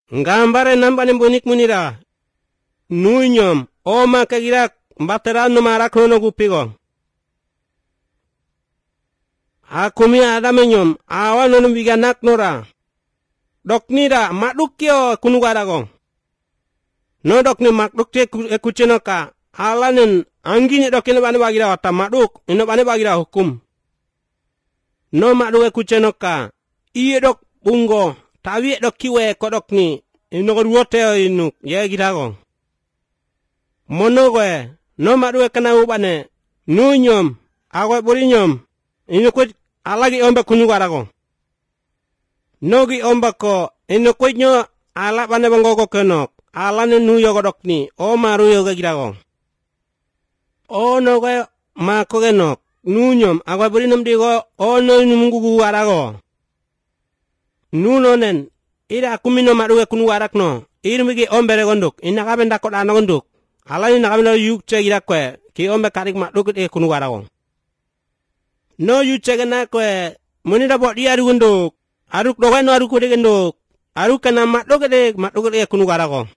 Ngambare nambane bonik munira. Nuinyom, oma kagirak, batera no marak no gupigong. Akumi adamenyom, awan no biganak nora. Doknira, madukyo kunugaragong. No dokni makdukte ekuchenoka, alanen angini dokine bane bagira wata maduk, ino bane bagira hukum. No maduk ekuchenoka, iye dok bungo, tawi dok kiwe kodokni, ino koduote inuk, ye giragong. Monogoe, no maduk ekana ubane, nunyom, agwe burinyom, ino kwet alagi omba kunugaragong. Nogi omba ko, ino kwetnyo ala bane bangogo kenok. Alane nuyo godokni, o maruyo gagiragong. O noge mako genok, nunyom, agwa burinam digo, o no numungugu arago. Nunonen, ira kumino maruwe kunu arakno, irmigi ombere gonduk, inakabenda kod ano gonduk. Alani nakabenda yukche girakwe, ki ombe karik maruwe kunu aragong. No yukche genakwe, munida bot di aru gonduk, aruk doge no aruk kode gonduk, aruk kena maruwe kunu aragong.